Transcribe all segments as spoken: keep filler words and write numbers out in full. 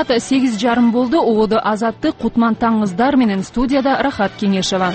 саат сегиз жарым болду. Ободо Азаттык, Кутман Таңыздар менен студияда Рахат Кеңешева.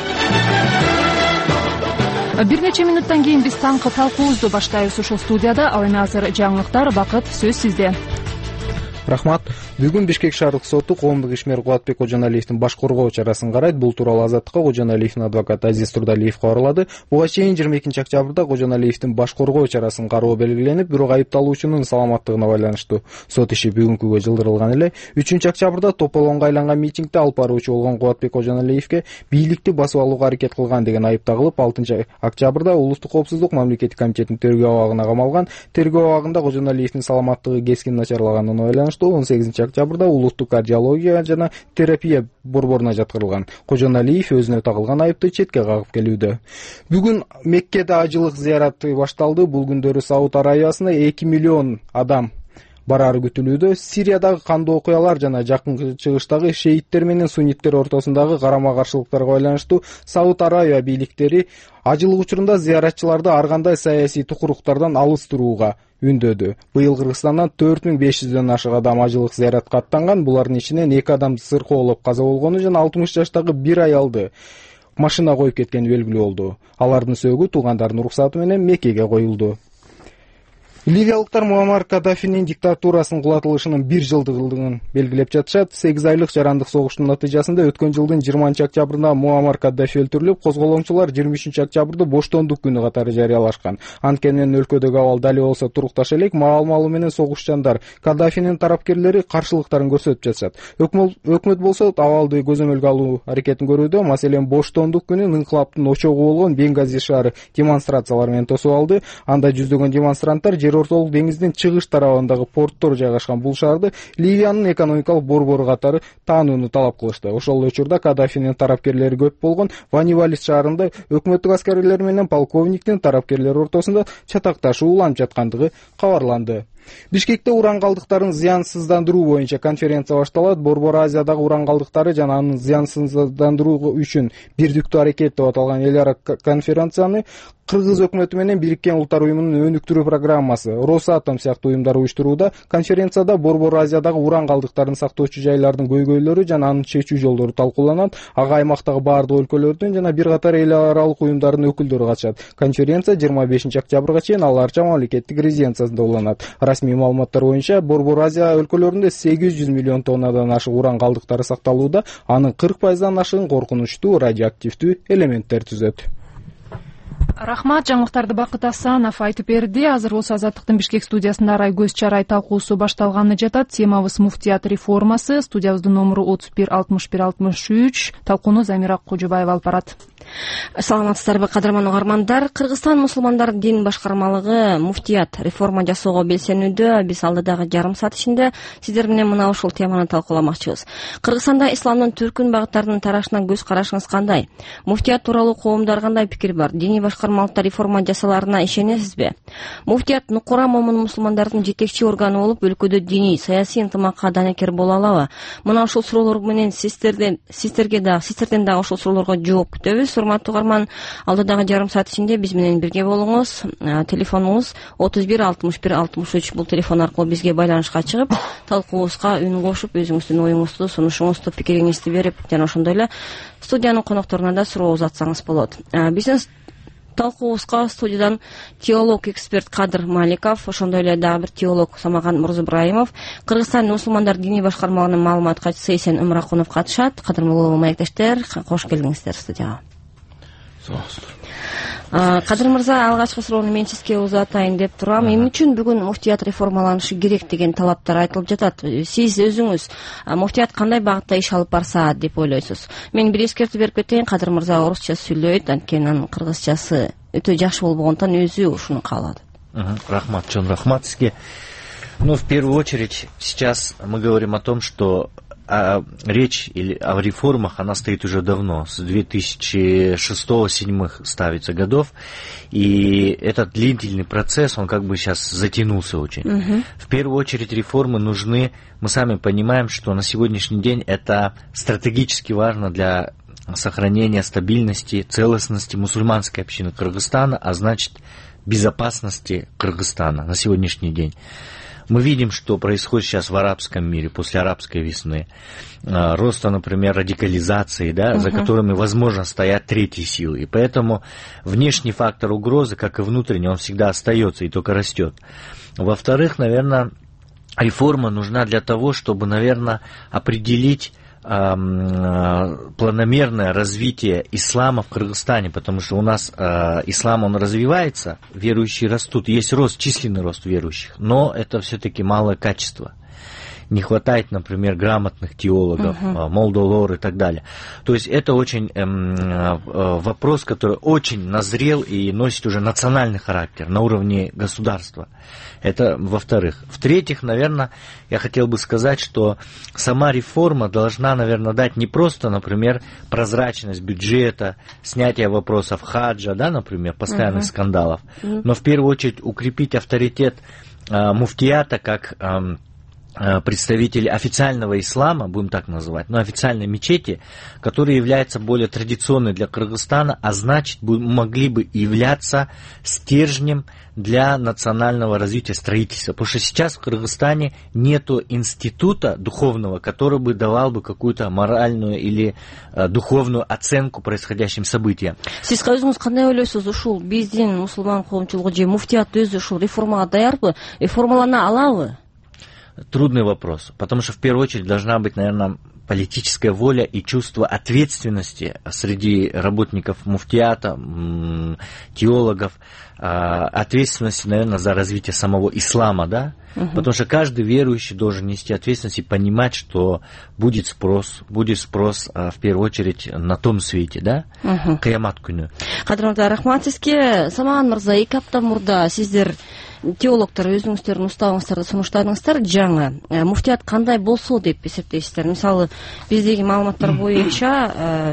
Бир нече минуттан кийин биз таңкы талкуубузду баштайбыз ушул студияда. Ал эми азыр жаңылыктар. Бакыт, сөз сизде. Рахмат. Бүгүн Бишкек шаардык соту коомдук ишмер Кубатбек Кожоналиевдин баш коргоо чарасын карайт. Бул тууралуу Азаттыкка Кожоналиевдин адвокаты Азиз Турдалиев кабарлады. Буга чейин жыйырма экинчи октябрда Кожоналиевдин баш коргоо чарасын кароо белгиленип, бирок айыпталуучунун саламаттыгына байланыштуу сот иши бүгүнкүгө жылдырылган эле. үчүнчү октябрда тополонго айланган митингде алып баруучу болгон Кубатбек Кожоналиевге бийликти басып алууга аракет кылган деген айып тагылып, алтынчы октябрда Улуттук коопсуздук мамлекеттик комитетинин тергөө абагына камалган. Тергөө абагында Кожоналиевдин саламаттыгы кескин начарлаганына байланыштуу он сегизинчи октябрда улуттук кардиология жана терапия борборуна жаткырылган. Кожоналиев өзүнө тагылган айыпты четке кагып келүүдө. Бүгүн Меккеде ажылык зыяраты башталды. Бул күндөрү Сауд Арабиясына эки миллион адам барары күтүлүүдө. Сириядагы кандуу окуялар жана жакын чыгыштагы шеиттер менен сунниттер ортосундагы карама-каршылыктарга байланыштуу Сауд Арабия бийликтери ажылык учурунда зыяратчыларды ар кандай саясий тукуруктардан алыс турууга үндөдү. Быйыл Кыргызстандан төрт миң беш жүздөн ашык адам ажылык зыяратка аттанган. Булардын ичинен эки адам сыркоолоп каза болгону жана алтымыш жаштагы бир аялды машина коюп кеткени белгилүү болду. Алардын сөөгү туугандарынын уруксаты менен Меккеге коюлду. Ливиялыктар Муаммар Каддафинин диктатурасынын кулатылышынын бир жылдыгын белгилеп жатышат. сегиз айлык жарандык согуштун натыйжасында өткөн жылдын жыйырманчы октябрында Муаммар Каддафи өлтүрүлүп, козголоңчулар жыйырма үчүнчү октябрда боштондук күнү катары жарыялашкан. Анткени өлкөдөгү абал дал болсо турукташа элек, маал-маалы менен согушчандар Каддафинин тарапкерлери каршылыктарын көрсөтүп жатышат. Өкмөт болсо абалды көзөмөлгө алуу аракетин көрүүдө. Маселен, боштондук күнү инкылаптын очогу болгон Бенгази шаары демонстрациялар менен тосуп алды. Анда жүздөгөн демонстранттар жер ортолук деңиздин чыгыш тарабындагы порттор жайгашкан бул шаарды Ливиянын экономикалык борбору катары таанууну талап кылышты. Ошол учурда Каддафинин тарапкерлери көп болгон Ванивалис шаарында өкмөттүк аскерлер менен полковниктин тарапкерлери ортосунда чатакташуу уланып жаткандыгы кабарланды. Бишкекте уран калдыктарын зыянсыздандыруу боюнча конференция башталат. Борбор Азиядагы уран калдыктары жана анын зыянсыздандыруу үчүн бирдиктүү аракет деп аталган эл ара конференцияны Кыргыз өкмөтү менен Бириккен Улуттар уюмунун өнүктүрүү программасы Росатом сыяктуу уюмдар уюштурууда. Конференцияда Борбор Азиядагы уран калдыктарын сактоочу жайлардын көйгөйлөрү жана анын чечүү жолдору талкууланат. Ага аймактагы бардык өлкөлөрдүн жана бир катар эл аралык уюмдардын өкүлдөрү катышат. Конференция жыйырма бешинчи октябрга чейин Ал Арча мамлекеттик резиденциясында уланат. Расмий маалыматтар боюнча Борбор Азия өлкөлөрүндө сегиз жүз миллион тоннадан ашык уран калдыктары сакталууда. Анын кырк пайыздан ашыгын коркунучтуу радиоактивдүү элементтер түзөт. Рахмат, жаңылыктарды Бакыт Асанов айтып берди. Азыр болсо Азаттыктын Бишкек студиясында арай көз чарай талкуусу башталганы жатат. Темабыз муфтият реформасы. Студиябыздын номуру отуз бир алтымыш бир алтымыш үч. Талкууну Замира Кожобаева алып барат. Саламатсыздарбы, кадырман угармандар. Кыргызстан мусулмандар дин башкармалыгы муфтият реформа жасоого белсенүүдө. Биз алдыдагы жарым саат ичинде сиздер менен мына ушул теманы талкууламакчыбыз. Кыргызстанда исламдын түркүн багыттарынын тарашынан көз карашыңыз кандай? Муфтият тууралуу коомдар кандай пикир бар? Диний башкармалыкта реформа жасаларына ишенесизби? Муфтият нукура момун мусулмандардын жетекчи органы болуп, өлкөдө диний, саясий ынтымакка данекер боло алабы? Мына ушул суроолор менен сиздерден сиздерге да сиздерден дагы ушул суроолорго жооп күтөбүз. Урматтуу угарман, алдыдагы жарым саат ичинде биз менен бирге болуңуз. Телефонуңуз отуз бир алтымыш бир алтымыш үч. Бул телефон аркылуу бизге байланышка чыгып, талкуубузга үн кошуп, өзүңүздүн оюңузду, сунушуңузду, пикириңизди берип, жана ошондой эле студиянын конокторуна да суроо узатсаңыз болот. Биздин талкуубузга студиядан теолог эксперт Кадыр Маликов, ошондой эле дагы бир теолог Самаган Мурзубраимов, Кыргызстан мусулмандар диний башкармалыгынын маалымат катчысы Эсен Умракунов катышат. Кадырман маектештер, кош келдиңиздер студияга. Кадыр мырза, алгачкы суроону мен сизге узатайын деп турам. Эмне үчүн бүгүн муфтият реформаланышы керек деген талаптар айтылып жатат? Сиз өзүңүз муфтият кандай багытта иш алып барса деп ойлойсуз? Мен бир эскертүү берип кетейин. Кадыр мырза орусча сүйлөйт, анткени анын кыргызчасы өтө жакшы болбогондон өзү ушуну каалады. Рахмат, чон рахмат сизге. Ну, в первую очередь, сейчас мы говорим о том, что А речь о реформах, она стоит уже давно, с две тысячи шестого — две тысячи седьмого ставится годов, и этот длительный процесс, он как бы сейчас затянулся очень. Uh-huh. В первую очередь реформы нужны, мы сами понимаем, что на сегодняшний день это стратегически важно для сохранения стабильности, целостности мусульманской общины Кыргызстана, а значит безопасности Кыргызстана на сегодняшний день. Мы видим, что происходит сейчас в арабском мире после арабской весны. Роста, например, радикализации, да, uh-huh. за которыми, возможно, стоят третьи силы. И поэтому внешний фактор угрозы, как и внутренний, он всегда остается и только растет. Во-вторых, наверное, реформа нужна для того, чтобы, наверное, определить планомерное развитие ислама в Кыргызстане, потому что у нас э, ислам, он развивается, верующие растут, есть рост, численный рост верующих, но это все-таки малое качество. Не хватает, например, грамотных теологов, uh-huh. молдолор и так далее. То есть это очень эм, э, вопрос, который очень назрел и носит уже национальный характер на уровне государства. Это во-вторых. В-третьих, наверное, я хотел бы сказать, что сама реформа должна, наверное, дать не просто, например, прозрачность бюджета, снятие вопросов хаджа, да, например, постоянных uh-huh. скандалов, uh-huh. но в первую очередь укрепить авторитет э, муфтията как э, представители официального ислама, будем так называть, но официальной мечети, которые являются более традиционной для Кыргызстана, а значит, могли бы являться стержнем для национального развития строительства. Потому что сейчас в Кыргызстане нету института духовного, который бы давал бы какую-то моральную или э, духовную оценку происходящим событиям. Сиз өзүңүз кандай ойлойсуз, ушул биздин мусулман коомчулугу же муфтият өзү ушул реформага даярбы, реформалана алабы? Трудный вопрос, потому что в первую очередь должна быть, наверное, политическая воля и чувство ответственности среди работников муфтията, теологов, ответственности, наверное, за развитие самого ислама, да, uh-huh. потому что каждый верующий должен нести ответственность и понимать, что будет спрос, будет спрос в первую очередь на том свете, да, кыямат күнү. Кадырман рахмат сизге. Саман мырза, эки апта мурда сиздер теологтор өзүңүздөрдүн уставыңыздарды сунуштадыңыздар. Жаңы муфтият кандай болсо деп эсептейсиздер? Мисалы, биздеги маалыматтар боюнча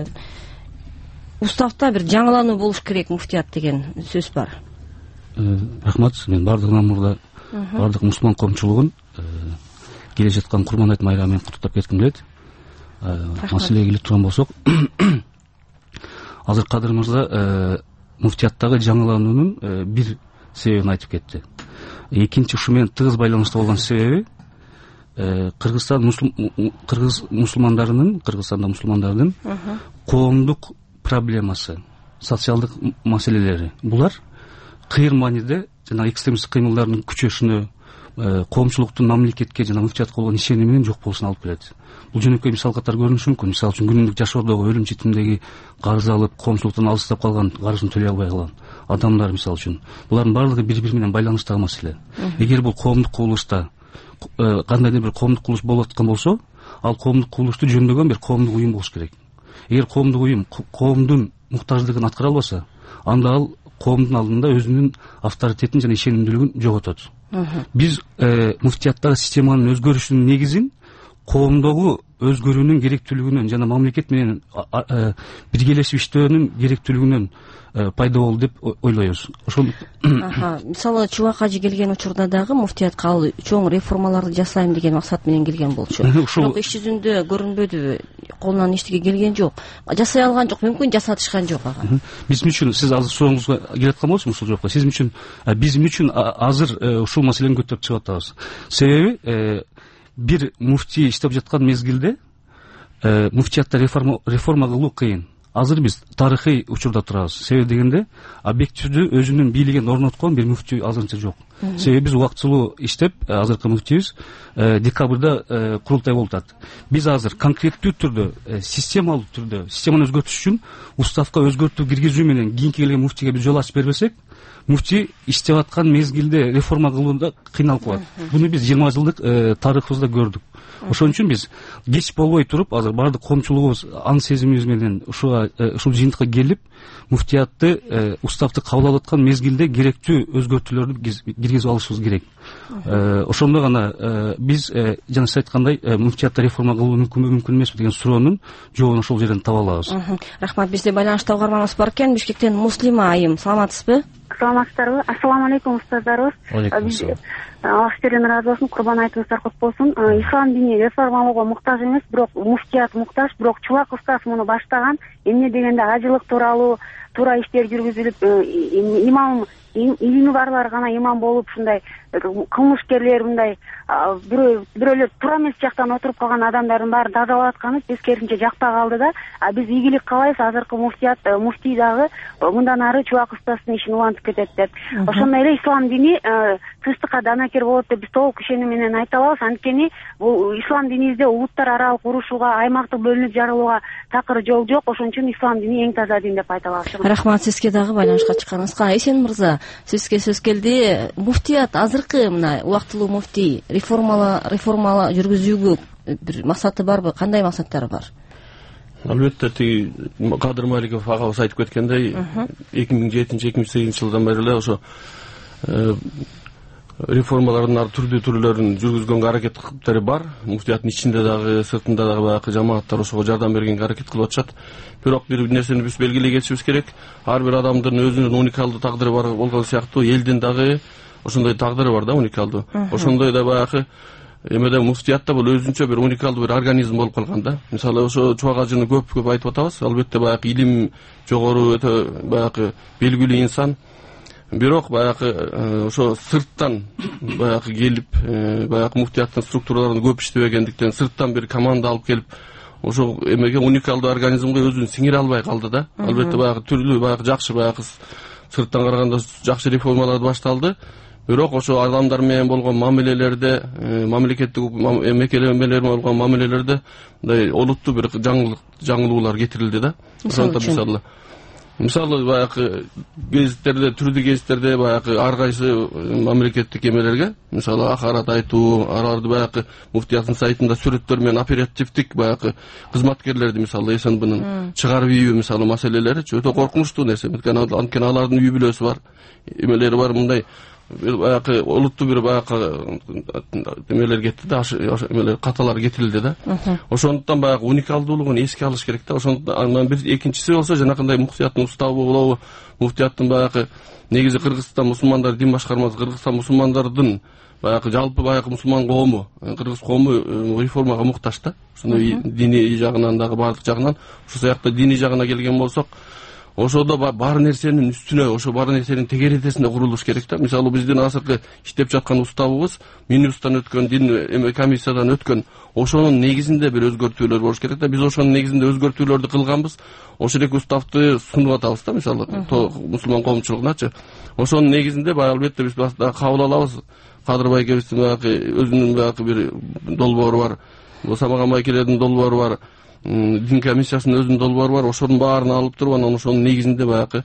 уставда бир жаңылануу болуш керек муфтият деген сөз бар. Рахмат, мен бардыгынан мурда бардык мусулман коомчулугун келе жаткан Курман айт майрамы менен куттуктап кетким келет. Маселеге келип турган болсок, азыр Кадыр мырза муфтияттагы жаңылануунун бир себебин айтып кетти. Экинчи, ушу менен тыгыз байланыштуу болгон себеби Кыргызстан кыргыз мусулмандарынын, Кыргызстанда мусулмандардын коомдук проблемасы, социалдык маселелери. Булар кыйын мааниде жана экстремисттик кыймылдардын күчөшүнө, коомчулуктун мамлекетке жана муфтиятка болгон ишеними менен жок болушуна алып келет. Бул жөнөкөй мисал катары көрүнүшү мүмкүн. Мисалы үчүн күнүмдүк жашоодогу өлүм житимдеги карыз алып, коомчулуктан алыстап калган, карызын төлөй албай калган адамдар мисалы үчүн. Булардын баардыгы бири-бири менен байланыштагы маселе. Эгер бул коомдук кубулушта кандайдыр бир коомдук кубулуш болуп аткан болсо, ал коомдук кубулушту жөндөгөн бир коомдук уюм болуш керек. Эгер коомдук уюм коомдун муктаждыгын аткара албаса, анда ал коомдун алдында өзүнүн авторитетин жана ишенимдүүлүгүн жоготот. Биз муфтияттагы системанын өзгөрүшүнүн негизин коомдогу өзгөрүүнүн керектүүлүгүнөн жана мамлекет менен биргелешип иштөөнүн керектүүлүгүнөн пайда болду деп ойлойбуз. Ошол мисалы Чубак ажы келген учурда дагы муфтиятка ал чоң реформаларды жасайм деген максат менен келген болчу. Бирок иш жүзүндө көрүнбөдү, колунан эчтеке келген жок. Жасай алган жок, мүмкүн жасатышкан жок ага. Биздин үчүн, сиз азыр сурооңузга келаткан болсуңуз ушул жоокко. Сиздин үчүн, биздин үчүн азыр ушул маселени көтөрүп чыгып атабыз. Себеби бир муфти иштеп жаткан мезгилде муфтиятта реформа реформа кылуу кыйын. Азыр биз тарыхый учурда турабыз. Себеби дегенде, объективдүү өзүнүн бийлигин орноткон бир муфти азырынча жок. Себеби биз убактылуу иштеп, азыркы муфтибиз декабрда курултай болуп атат. Биз азыр конкреттүү түрдө, системалуу түрдө, системаны өзгөртүш үчүн уставка өзгөртүү киргизүү менен кийинки келген муфтиге биз жол ачып бербесек, муфти иштеп аткан мезгилде реформа кылууда кыйналып калат. Буну биз жыйырма жылдык тарыхыбызда көрдүк. Ошон үчүн биз кеч болбой туруп, азыр баардык коомчулугубуз аң сезимибиз менен ушуга ушул жыйынтыкка келип, муфтиятты, уставды кабыл алып аткан мезгилде керектүү өзгөртүүлөрдү киргизип алышыбыз керек. Ошондо гана биз жана сиз айткандай муфтиятта реформа кылуу мүмкүнбү, мүмкүн эмеспи деген суроонун жообун ошол жерден таба алабыз. Рахмат. Бизде байланышта угарманыбыз бар экен. Бишкектен Муслима айым, саламатсызбы? Саламатсыздарбы? Ассаламу алейкум устаздарыбыз. Аллах сиздерден ыраазы болсун, Курбан айтыңыздар кут болсун. Ислам дини реформалоого муктаж эмес, бирок муфтият муктаж, бирок Чубак устаз муну баштаган. Эмне дегенде ажылык тууралуу, туура иштер жүргүзүлүп, имам илими барлар гана имам болуп, ушундай кылмышкерлер, мындай бирөө бирөөлөр туура эмес жактан отуруп калган адамдардын баары тазалап атканы биз керисинче жакпай калды да. А биз ийгилик каалайбыз, азыркы муфтият муфтий дагы мындан ары Чубак устаздын ишин улантып кетет деп. Ошондой эле ислам дини тынчтыкка данакер болот деп биз толук ишенүү менен айта алабыз. Анткени бул ислам динибизде улуттар аралык урушууга, аймактык бөлүнүп жарылууга такыр жол жок. Ошон үчүн ислам дини эң таза дин деп айта алабыз. Рахмат сизге дагы байланышка чыкканыңызга. Эсен мырза, сизге сөз келди. Муфтият азыркы мына убактылуу муфтий реформала реформала жүргүзүүгө бир максаты барбы? Кандай максаттары бар? Албетте, тиги Кадыр Маликов агабыз айтып кеткендей, эки миң жетинчи эки миң сегизинчи жылдан бери эле ошо реформалардын ар түрдүү түрлөрүн жүргүзгөнгө аракет кылыптары бар. Муфтияттын ичинде дагы, сыртында дагы баягы жамааттар ошого жардам бергенге аракет кылып атышат. Бирок бир нерсени биз белгилей кетишибиз керек. Ар бир адамдын өзүнүн уникалдуу тагдыры бар болгон сыяктуу, элдин дагы ошондой тагдыры бар да, уникалдуу. Ошондой да баягы эмеде муфтиятта бул өзүнчө бир уникалдуу бир организм болуп калган да. Мисалы ошо Чубак ажыны көп көп айтып атабыз. Албетте баягы илим жогору, өтө баягы белгилүү инсан. Бирок баягы ошо сырттан баягы келип, баягы муфтияттын структураларын көп иштебегендиктен сырттан бир команда алып келип, ошо эмеге уникалдуу организмге өзүн сиңире албай калды да. Албетте баягы түрлүү баягы жакшы баягы сырттан караганда жакшы реформалар башталды. Бирок ошо адамдар менен болгон мамилелерде, мамлекеттик мекемелер менен болгон мамилелерде мындай олуттуу бир жаңылык жаңылуулар кетирилди да. Ошондо мисалы мисалы баягы гезиттерде, түрдүү гезиттерде баягы ар кайсы мамлекеттик эмелерге, мисалы акарат айтуу, аларды баягы муфтияттын сайтында сүрөттөр менен оперативдик баягы кызматкерлерди, мисалы ЭСНБнын чыгарып ийүү мисалы маселелери өтө коркунучтуу нерсе. Анткени алардын үй бүлөсү бар, эмелери бар, мындай баягы олуттуу бир баягы эмелер кетти да, эмелер каталар кетирилди да. Ошондуктан баягы уникалдуулугун эске алыш керек да. Ошондон бир экинчиси болсо жанакындай муфтияттын уставы болобу, муфтияттын баягы негизи Кыргызстан мусулмандар дин башкармасы, Кыргызстан мусулмандардын баягы жалпы баягы мусулман коому, кыргыз коому реформага муктаж да. Ошондой диний жагынан дагы баардык жагынан, ошол сыяктуу диний жагына келген болсок, ошодо бар нерсенин үстүнө, ошо бар нерсенин тегеретесине курулуш керек да. Мисалы биздин азыркы иштеп жаткан уставыбыз Минюстан өткөн, дин эме комиссиядан өткөн, ошонун негизинде бир өзгөртүүлөр болуш керек да. Биз ошонун негизинде өзгөртүүлөрдү кылганбыз. Ошол эле уставды сунуп атабыз да, мисалы мусулман коомчулугуначы. Ошонун негизинде баягы албетте биз кабыл алабыз. Кадыр байкебиздин баягы өзүнүн баягы бир долбоору бар. Самаган байкелердин долбоору бар. Дин комиссиясынын өзүнүн долбоору бар. Ошонун баарын алып туруп, анан ошонун негизинде баягы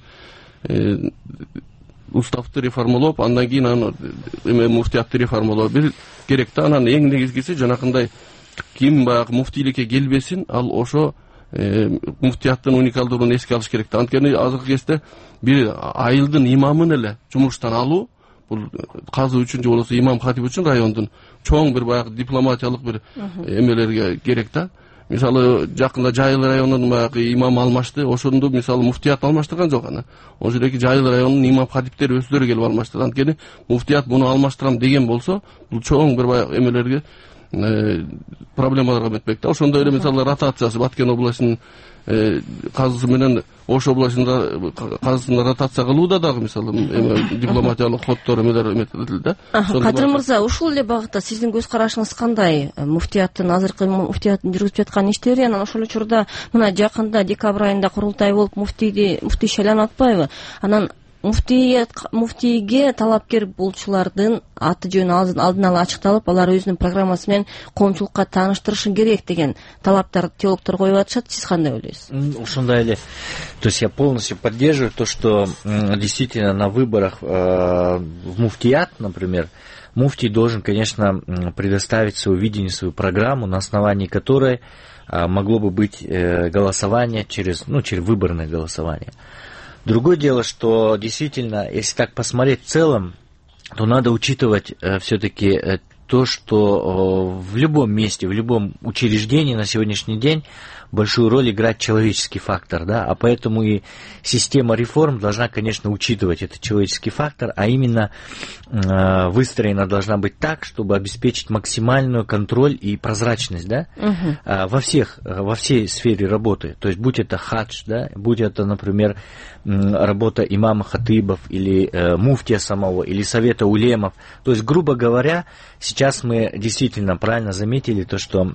уставды реформалоп, андан кийин аны эме муфтиятты реформалоо бир керек да. Анан эң негизгиси жанакындай ким баягы муфтийликке келбесин, ал ошо муфтияттын уникалдуулугун эске алыш керек да. Анткени азыркы кезде бир айылдын имамын эле жумуштан алуу, бул казы үчүн же болбосо имам хатип үчүн райондун чоң бир баягы дипломатиялык бир эмелерге керек да. Мисалы жакында Жайыл районунун баягы имамы алмашты. Ошондо мисалы муфтият алмаштырган жок ана. Ошол эки Жайыл районунун имам хатиптери өздөрү келип алмаштырды. Анткени муфтият муну алмаштырам деген болсо, бул чоң бир баягы эмелерге проблемаларга метпек да. Ошондой эле мисалы ротациясы Баткен областынын казысы менен Ош областынын казысына ротация кылууда дагы мисалы дипломатиялык ходдор эмелер эметилди да. Кадыр мырза, ушул эле багытта сиздин көз карашыңыз кандай? Муфтияттын азыркы муфтияттын жүргүзүп жаткан иштери, анан ошол учурда мына жакында декабрь айында курултай болуп муфтийди муфтий шайланып атпайбы? Анан муфтият муфтийге талапкер болчулардын аты жөнү алдын ала ачыкталып, алар өзүнүн программасы менен коомчулукка тааныштырышы керек деген талаптар теологдор коюп атышат. Сиз кандай ойлойсуз? Ушундай эле. То есть я полностью поддерживаю то, что действительно на выборах в муфтият, например, муфтий должен, конечно, предоставить свое видение, свою программу, на основании которой могло бы быть голосование через, ну, через выборное голосование. Другое дело, что действительно, если так посмотреть в целом, то надо учитывать э, все-таки э, то, что в любом месте, в любом учреждении на сегодняшний день большую роль играет человеческий фактор, да, а поэтому и система реформ должна, конечно, учитывать этот человеческий фактор, а именно э, выстроена должна быть так, чтобы обеспечить максимальную контроль и прозрачность, да, uh-huh. э, во всех, во всей сфере работы, то есть будь это хадж, да, будь это, например, работа имама хатыбов или э, муфтия самого, или совета улемов, то есть, грубо говоря, сейчас мы действительно правильно заметили то, что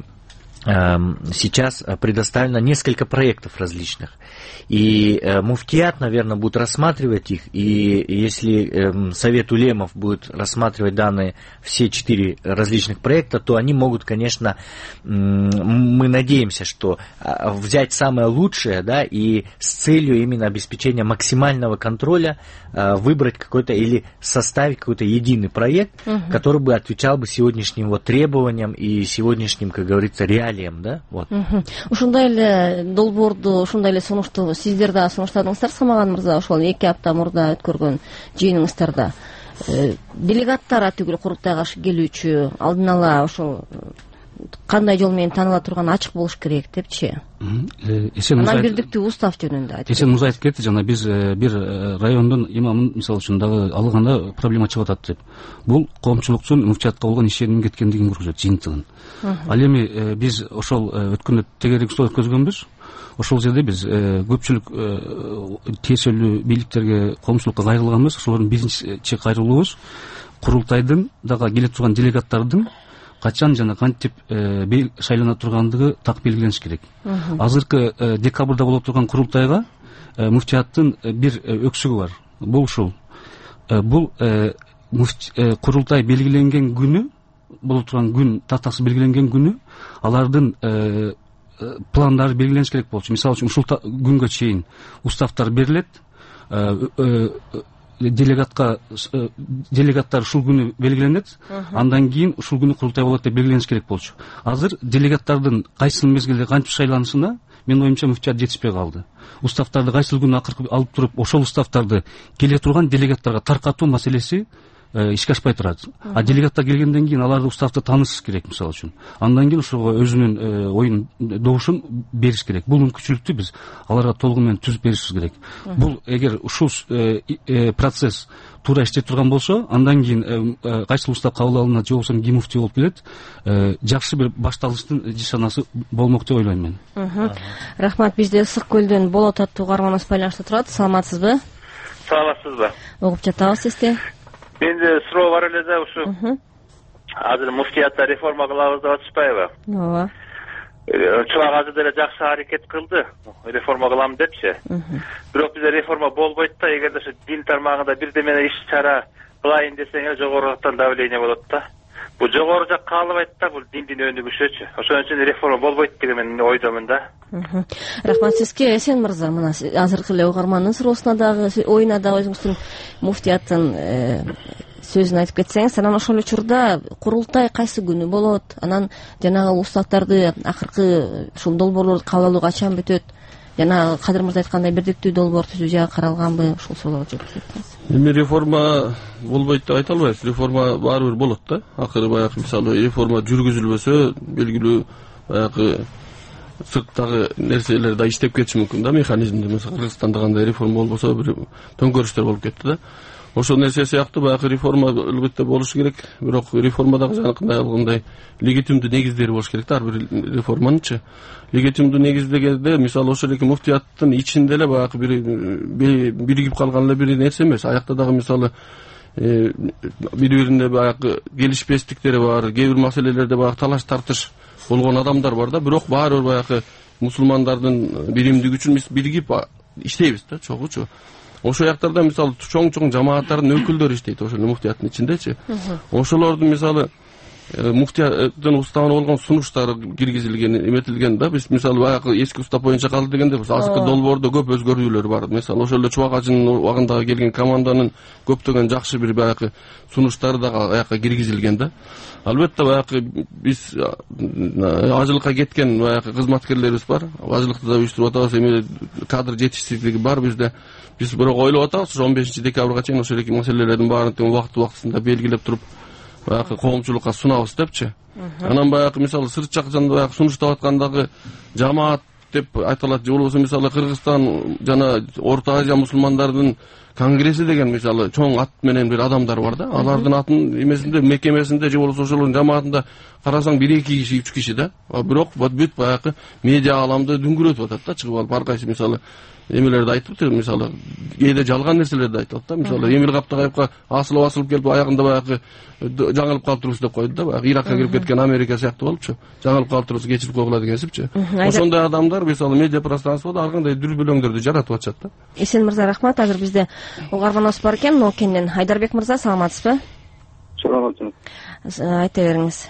сейчас предоставлено несколько проектов различных. И э, муфтият, наверное, будет рассматривать их, и если э, Совет улемов будет рассматривать данные все четыре различных проекта, то они могут, конечно, э, мы надеемся, что э, взять самое лучшее, да, и с целью именно обеспечения максимального контроля э, выбрать какой-то или составить какой-то единый проект, угу. который бы отвечал бы сегодняшним вот требованиям и сегодняшним, как говорится, реалиям, да, вот. Ушундай эле долбоорду, ушундай эле сунушту сиздер да сунуштадыңыздар, Самаган мырза, ошол эки апта мурда өткөргөн жыйыныңыздарда делегаттар атүгүл курултайга келүүчү алдын ала ошол кандай жол менен тааныла турган ачык болуш керек депчи. Анан бирдиктүү устав жөнүндө айтып. Эсен мырза айтып кетти, жана биз бир райондун имамын мисалы үчүн дагы алганда проблема чыгып атат деп. Бул коомчулуктун муфтиятка болгон ишеним кеткендигин көрсөтөт, жыйынтыгын. Ал эми биз ошол өткөндө тегерек сот өткөзгөнбүз. Ошол жерде биз көпчүлүк тиешелүү бийликтерге, коомчулукка кайрылганбыз. Ошолордун биринчи кайрылуубуз курултайдын дагы келе турган делегаттардын качан жана кантип шайлана тургандыгы так белгилениш керек. Азыркы декабрда боло турган курултайга муфтияттын бир өксүгү бар. Бул ушул. Бул курултай белгиленген күнү, боло турган күн тактасы белгиленген күнү алардын пландары белгилениш керек болчу. Мисалы үчүн ушул күнгө чейин уставтар берилет, делегатка делегаттар ушул күнү белгиленет, андан кийин ушул күнү курултай болот деп белгилениш керек болчу. Азыр делегаттардын кайсыл мезгилде кантип шайланышына менин оюмча муфтият жетишпей калды. Уставтарды кайсыл күнү акыркы алып туруп, ошол уставтарды келе турган делегаттарга таркатуу маселеси ишке ашпай турат. А делегаттар келгенден кийин аларды уставды таанышыш керек, мисалы үчүн. Андан кийин ошого өзүнүн оюн добушун бериш керек. Бул мүмкүнчүлүктү биз аларга толугу менен түзүп беришибиз керек. Бул эгер ушул процесс туура иштей турган болсо, андан кийин кайсыл устав кабыл алынат же болбосо ким муфтий болуп келет, жакшы бир башталыштын жишанасы болмок деп ойлойм мен. Рахмат. Бизде Ысык көлдөн Болот аттуу угарманыбыз байланышта турат. Саламатсызбы? Саламатсызбы? Угуп жатабыз сизди. Менде суроо бар эле да, ушу азыр муфтиятта реформа кылабыз деп атышпайбы? Ооба. Чулак азыр деле жакшы аракет кылды, реформа кылам депчи. Бирок бизде реформа болбойт да, эгерде ушу дин тармагында бирдеме иш чара кылайын десең эле жогору жактан давление болот да. Бул жогору жак каалабайт да, бул диндин өнүгүшүчү. Ошон үчүн реформа болбойт деген мен ойдомун да. Рахмат сизге. Эсен мырза, мына азыркы эле угармандын суроосуна дагы, оюна дагы өзүңүздүн муфтияттын сөзүн айтып кетсеңиз, анан ошол учурда курултай кайсы күнү болот, анан жанагы уставдарды акыркы ушул долбоорлорду кабыл алуу качан бүтөт, жана Кадыр мырза айткандай бирдиктүү долбоор түзүү жагы каралганбы, ушул суроолорду жооп берсеңиз. Эми реформа болбойт деп айта албайбыз. Реформа баары бир болот да. Акыры баягы мисалы реформа жүргүзүлбөсө, белгилүү баягы сырттагы нерселер да иштеп кетиши мүмкүн да, механизмде. Мисалы Кыргызстанда кандай реформа болбосо бир төңкөрүштөр болуп кетти да. Ошол нерсе сыяктуу баягы реформа албетте болушу керек. Бирок реформадагы жанакындай алгандай легитимдүү негиздери болуш керек да, ар бир реформанычы. Легитимдүү негиздегенде мисалы ошол эки муфтияттын ичинде эле баягы бир биригип калган эле бир нерсе эмес. Аякта дагы мисалы бири-бирине баягы келишпестиктери бар, кээ бир маселелерде баягы талаш тартыш болгон адамдар бар да. Бирок баары бир баягы мусулмандардын биримдиги үчүн биз биригип иштейбиз да, чогуучу. Ошол жактарда мисалы чоң-чоң жамааттардын өкүлдөрү иштейт ошол муфтияттын ичиндечи. Ошолордун мисалы муфтияттын уставына болгон сунуштары киргизилген, эметилген да. Биз мисалы баягы эски устав боюнча калды дегенде биз азыркы долбоордо көп өзгөрүүлөр бар. Мисалы ошол эле Чубак ажынын убагындагы келген команданын көптөгөн жакшы бир баягы сунуштары дагы аякка киргизилген да. Албетте баягы биз ажылыкка кеткен баягы кызматкерлерибиз бар. Ажылыкты да уюштуруп атабыз, эми кадр жетишсиздиги бар бизде. Биз бирок ойлоп атабыз, он бешинчи декабрга чейин ошол эки маселелердин баарын тең убакыт убактысында белгилеп туруп баягы коомчулукка сунабыз депчи. Анан баягы мисалы сырт жактан баягы сунуштап аткандагы жамаат деп айтылат, же болбосо мисалы Кыргызстан жана Орто Азия мусулмандардын конгресси деген мисалы чоң ат менен бир адамдар бар да. Алардын атын эмесинде, мекемесинде же болбосо ошолордун жамаатында карасаң бир эки киши, үч киши да. Бирок бүт баягы медиа аламды дүңгүрөтүп атат да, чыгып алып ар кайсы мисалы эмелерди айтып, мисалы кээде жалган нерселерди айтат да. Мисалы Эмил Каптагайевка асылып асылып келип аягында баягы жаңылып калып турбуз деп койду да. Баягы Иракка кирип кеткен Америка сыяктуу болупчу. Жаңылып калып турбуз, кечирип койгула дегенсипчи. Ошондой адамдар мисалы медиа пространствода ар кандай дүрбөлөңдөрдү жаратып атышат да. Эсен мырза, рахмат. Азыр бизде угарманыбыз бар экен, Нокенден. Айдарбек мырза, саламатсызбы? Саламатсызбы. Айта бериңиз.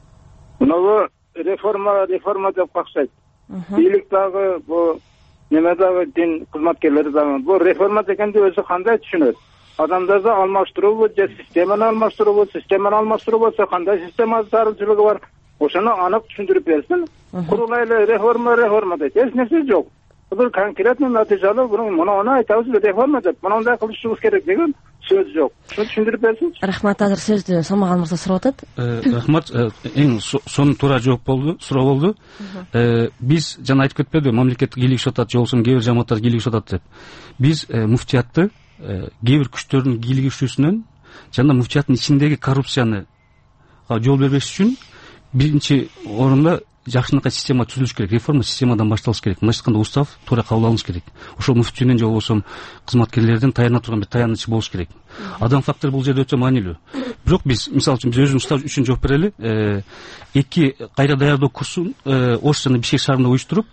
Мына реформа, реформа деп какшайт. Бийлик дагы, бу неме дагы, дин кызматкерлери дагы бу реформа дегенди өзү кандай түшүнөт? Адамдарды алмаштыруу, же системаны алмаштыруу, системаны алмаштыруу болсо кандай система зарылчылыгы бар? Ошону анык түшүндүрүп берсин. Курулай эле реформа, реформа дейт. Эч нерсе жок. Бул конкретный натыйжалуу, муну аны айтабыз, реформа деп, мындай кылышыбыз керек деген сөз жок. Ошону түшүндүрүп берсин. Рахмат. Азыр сөздү Салмаган мырза сурап атат. Рахмат. Эң сонун туура жооп болду, суроо болду. Биз жана айтып кетпедиби, мамлекеттик бийлик атат, же болбосо кээ бир жамааттар бийлик атат деп. Биз муфтиятты кээ бир күчтөрдүн бийлигишүүсүнөн жана муфтияттын ичиндеги коррупцияны жол бербеш үчүн биринчи орунда жакшынакай система түзүлүш керек, реформа системадан башталыш керек. Мындайча айтканда устав туура кабыл алыныш керек. Ошол муфтийнин же болбосо кызматкерлердин таяна турган бир таянычы болуш керек. Адам фактору бул жерде өтө маанилүү. Бирок биз мисалы үчүн биз өзүбүздүн устав үчүн жооп берели. Эки кайра даярдоо курсун Ош жана Бишкек шаарында уюштуруп,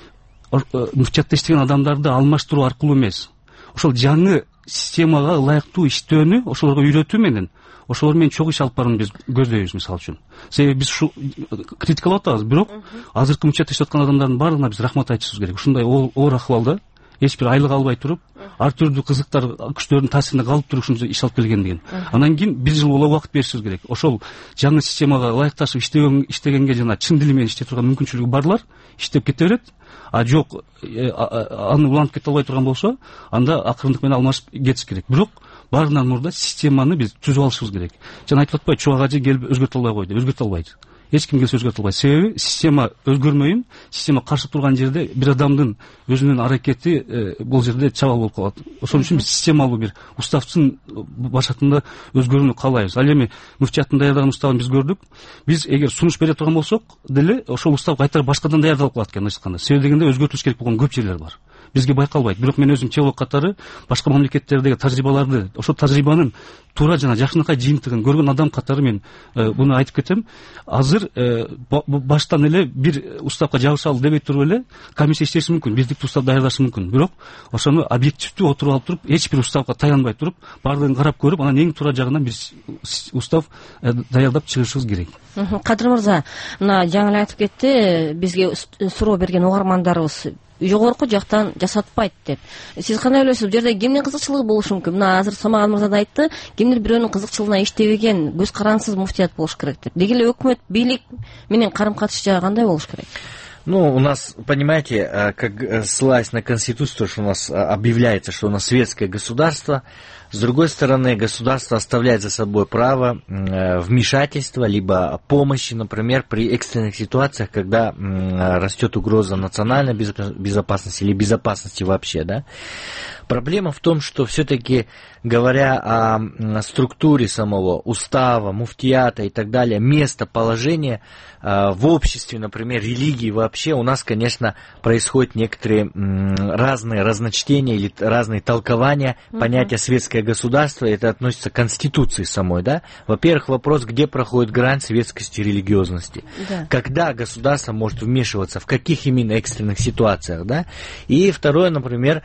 муфтиятта иштеген адамдарды алмаштыруу аркылуу эмес, ошол жаңы системага ылайыктуу иштөөнү ошолорго үйрөтүү менен ошолор менен чогуу иш алып барууну биз көздөйбүз мисалы үчүн. Себеби биз ушу критикалап атабыз, бирок азыркы муфтиятта иштеп аткан адамдардын баардыгына биз рахмат айтышыбыз керек. Ушундай оор акыбалда эч бир айлык албай туруп, ар түрдүү кызыктар, күчтөрдүн таасирине калып туруп ушунча иш алып келгендигин. Анан кийин бир жыл боло убакыт беришибиз керек. Ошол жаңы системага ылайыкташып иштеген иштегенге жана чын дили менен иштей турган мүмкүнчүлүгү барлар иштеп кете берет. А жок, аны улантып кете албай турган болсо, анда акырындык менен алмашып кетиш керек. Бирок баарынан мурда системаны биз түзүп алышыбыз керек. Жана айтып атпайбы, чубак ажы келип өзгөртө албай койду, өзгөртө албайт. Эч ким келсе өзгөртө албайт. Себеби система өзгөрмөйүн, система каршы турган жерде бир адамдын өзүнүн аракети бул жерде чабал болуп калат. Ошон үчүн биз системалуу бир уставдын башатында өзгөрүүнү каалайбыз. Ал эми муфтияттын даярдаган уставын биз көрдүк. Биз эгер сунуш бере турган болсок деле ошол устав кайтара башкадан даярдалып калат экен, айтканда. Себеби дегенде өзгөртүлүш керек болгон көп жерлер бар. Бизге байкалбайт. Бирок мен өзүм теолог катары башка мамлекеттердеги тажрыйбаларды, ошол тажрыйбанын туура жана жакшынакай жыйынтыгын көргөн адам катары мен буну айтып кетем. Азыр баштан эле бир уставга жабышалы дебей туруп эле комиссия иштеши мүмкүн, биздикти устав даярдашы мүмкүн. Бирок ошону объективдүү отуруп алып туруп, эч бир уставга таянбай туруп, бардыгын карап көрүп, анан эң туура жагынан бир устав даярдап чыгышыбыз керек. Кадыр мырза, мына жаңы эле айтып кетти, бизге суроо берген угармандарыбыз жогорку жактан жасатпайт деп. Сиз кандай ойлойсуз? Бу жерде кимдин кызыкчылыгы болушу мүмкүн? Мына азыр Самаган мырза да айтты, кимдир бирөөнүн кызыкчылыгына иштебеген, көз карансыз муфтият болуш керек деп. Деги эле өкмөт, бийлик менен карым-катыш жагы кандай болуш керек? Ну, у нас, понимаете, как ссылаясь на Конституцию, что у нас объявляется, что у нас светское государство, с другой стороны, государство оставляет за собой право вмешательства, либо помощи, например, при экстренных ситуациях, когда растет угроза национальной безопасности или безопасности вообще, да. Проблема в том, что все-таки, говоря о структуре самого устава, муфтията и так далее, местоположение в обществе, например, религии вообще, у нас, конечно, происходят некоторые разные разночтения или разные толкования uh-huh. понятия светское государство, это относится к Конституции самой, да. Во-первых, вопрос, где проходит грань светскости и религиозности. Да. Когда государство может вмешиваться, в каких именно экстренных ситуациях, да. И второе, например,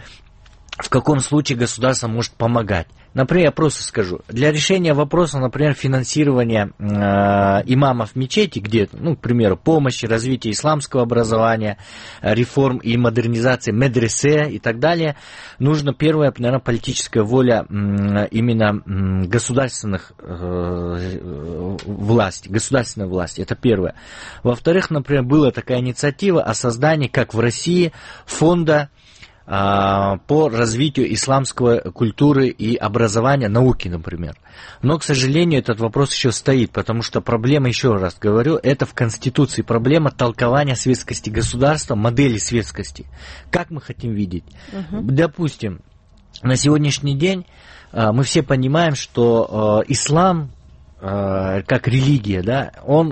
в каком случае государство может помогать. Например, я просто скажу, для решения вопроса, например, финансирования э, имамов мечети, где, ну, к примеру, помощи, развития исламского образования, реформ и модернизации медресе и так далее, нужно первое, наверное, политическая воля э, именно э, государственных э, властей, государственной власти, это первое. Во-вторых, например, была такая инициатива о создании, как в России, фонда по развитию исламской культуры и образования, науки, например. Но, к сожалению, этот вопрос еще стоит, потому что проблема, еще раз говорю, это в Конституции, проблема толкования светскости государства, модели светскости. Как мы хотим видеть? Uh-huh. Допустим, на сегодняшний день мы все понимаем, что ислам, как религия, да, он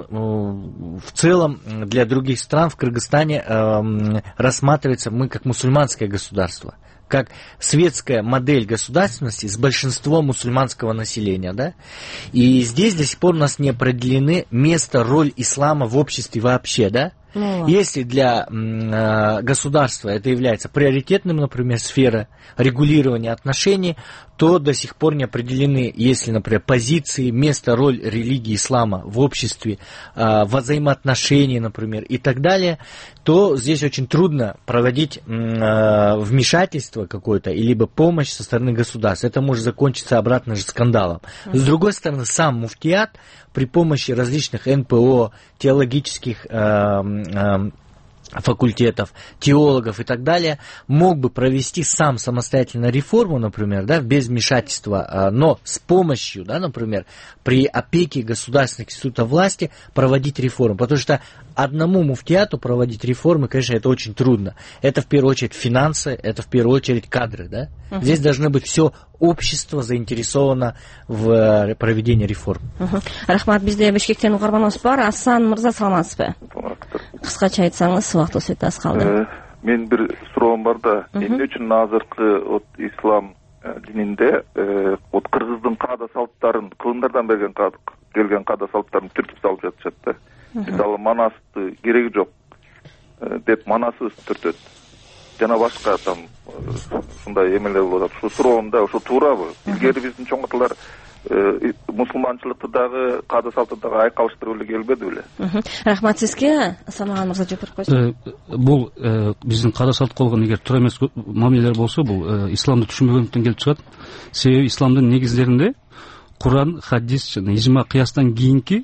в целом для других стран в Кыргызстане рассматривается мы как мусульманское государство, как светская модель государственности с большинством мусульманского населения, да, и здесь до сих пор у нас не определены место, роль ислама в обществе вообще, да. Ну, если для э, государства это является приоритетным, например, сфера регулирования отношений, то до сих пор не определены, если, например, позиции, место, роль религии ислама в обществе, э, взаимоотношения, например, и так далее, то здесь очень трудно проводить э, вмешательство какое-то, либо помощь со стороны государства. Это может закончиться обратно же скандалом. С другой стороны, сам муфтият при помощи различных эн пэ о, теологических э, э, факультетов, теологов и так далее, мог бы провести сам самостоятельно реформу, например, да, без вмешательства, но с помощью, да, например, при опеке государственных институтов власти проводить реформу. Потому что одному муфтияту проводить реформы, конечно, это очень трудно. Это в первую очередь финансы, это в первую очередь кадры, да. Uh-huh. Здесь должны быть все общество заинтересовано в проведении реформ. Uh-huh. Рахмат, бизде Бишкектен угарманыбыз бар. Асан мырза, саламатсызбы? Кыскача айтсаңыз, убакыт өтүп аз калды. Мен бир суроом бар да, эмне үчүн азыркы вот ислам дининде вот кыргыздын каада салттарын, кылымдардан берген келген каада салттарын түртүп салып жатышат да. Мисалы манасты кереги жок деп манасыз түртөт. Жана башка там ушундай эмелер болот. Ушу суроомда ушу туурабы? Илгери биздин чоң аталар мусулманчылыкты дагы каада салтты дагы айкалыштырып эле келбеди беле. Рахмат сизге. Самаган мырза жооп берип койсуң. Бул биздин каада салт болгон эгер туура эмес мамилелер болсо, бул исламды түшүнбөгөндүктөн келип чыгат. Себеби исламдын негиздеринде Куран, хадис жана ижма кыястан кийинки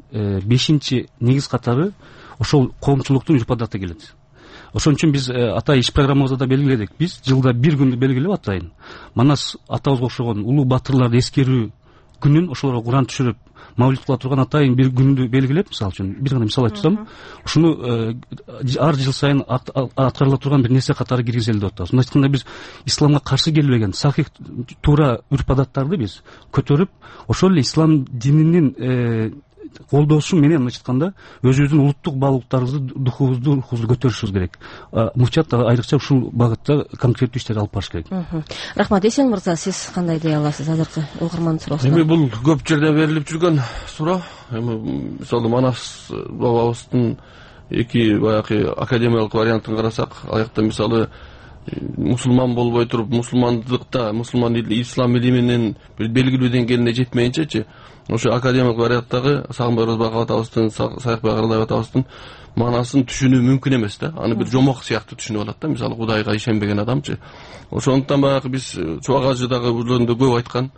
бешинчи негиз катары ошол коомчулуктун урпадаты келет. Ошон үчүн биз атай иш программабызда да белгиледик. Биз жылда бир күндү белгилеп атайын. Манас атабызга окшогон улуу батырларды эскерүү күнүн ошолорго Куран түшүрүп, мавлид кыла турган атайын бир күндү белгилеп, мисалы үчүн бир гана мисал айтып атам. Ушуну ар жыл сайын аткарыла турган бир нерсе катары киргизели деп атабыз. Мындай айтканда биз исламга каршы келбеген сахих туура үрп-адаттарды биз көтөрүп, ошол эле ислам дининин колдоосу менен мынча айтканда өзүбүздүн улуттук баалуулуктарыбызды, духубузду, рухубузду көтөрүшүбүз керек. Муфтият дагы айрыкча ушул багытта конкреттүү иштер алып барыш керек. Рахмат. Эсен мырза, сиз кандай идея аласыз азыркы угарман суроосуна? Эми бул көп жерде берилип жүргөн суроо. Эми мисалы Манас бабабыздын эки баягы академиялык вариантын карасак, ал жакта мисалы мусулман болбой туруп, мусулмандыкта, мусулман ислам илиминин белгилүү деңгээлине жетмейинчечи, ошо академиялык варианттагы Сагынбай Розбаков атабыздын, Саякбай Каралаев атабыздын маанасын түшүнүү мүмкүн эмес да. Аны бир жомок сыяктуу түшүнүп алат да, мисалы Кудайга ишенбеген адамчы. Ошондуктан баягы биз Чубак ажы дагы өзүндө көп айткан.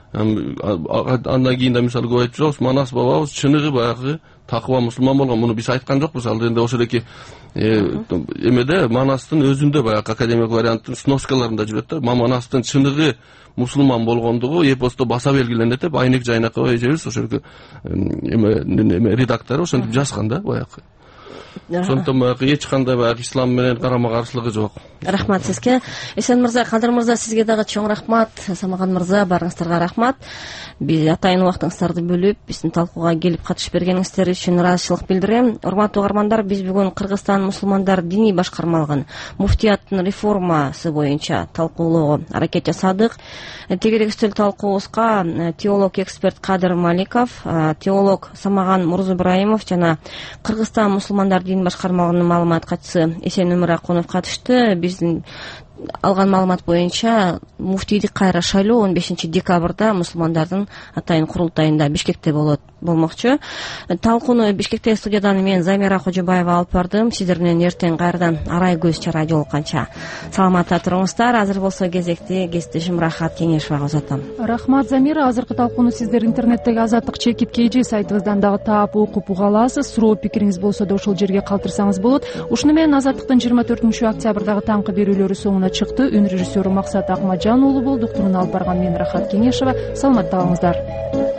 Андан кийин да мисалы көп айтып жүрөбүз. Манас бабабыз чыныгы баягы такыба мусулман болгон. Муну биз айткан жокпуз. Ал жерде ошол эки эмеде Манастын өзүндө баягы академиялык варианттын сноскаларында жүрөт да. Манастын чыныгы мусулман болгондугу эпосту баса белгиленет деп Айнек Жайнакова эжебиз ошол эме редактор ошентип жазган да баягы. Ошондон баягы эч кандай баягы ислам менен карама каршылыгы жок. Рахмат сизге. Эсен мырза, Кадыр мырза, сизге дагы чоң рахмат. Самаган мырза, барыңыздарга рахмат. Биз атайын убактыңыздарды бөлүп, биздин талкууга келип катышып бергениңиздер үчүн ыраазычылык билдирем. Урматтуу угармандар, биз бүгүн Кыргызстан мусулмандар диний башкармалыгын муфтияттын реформасы боюнча талкуулоого аракет жасадык. Тегерек үстөл талкуубузга теолог эксперт Кадыр Маликов, теолог Самаган Мурза Ибраимов жана Кыргызстан мусулмандар дин башкармалыгынын маалымат катчысы Эсен Өмүракунов катышты. Биздин алган маалымат боюнча муфтийди кайра шайлоо он бешинчи декабрда мусулмандардын атайын курултайында Бишкекте болот болмокчу. Талкууну Бишкекте студиядан мен Замира Кожобаева алып бардым. Сиздер менен эртең кайрадан арай көз чара жолукканча саламатта туруңуздар. Азыр болсо кезекти кесиптешим Рахат Кеңешовага узатам. Рахмат Замира. Азыркы талкууну сиздер интернеттеги Азаттык чекит kg сайтыбыздан дагы таап окуп уга аласыз. Суроо пикириңиз болсо да ошол жерге калтырсаңыз болот. Ушуну менен Азаттыктын жыйырма төртүнчү октябрдагы таңкы берүүлөрү соңуна экранга чыкты. Үн режиссеру Максат Акмажан уулу болду. Уктуруну алып барган мен Рахат Кеңешева. Саламатта калыңыздар.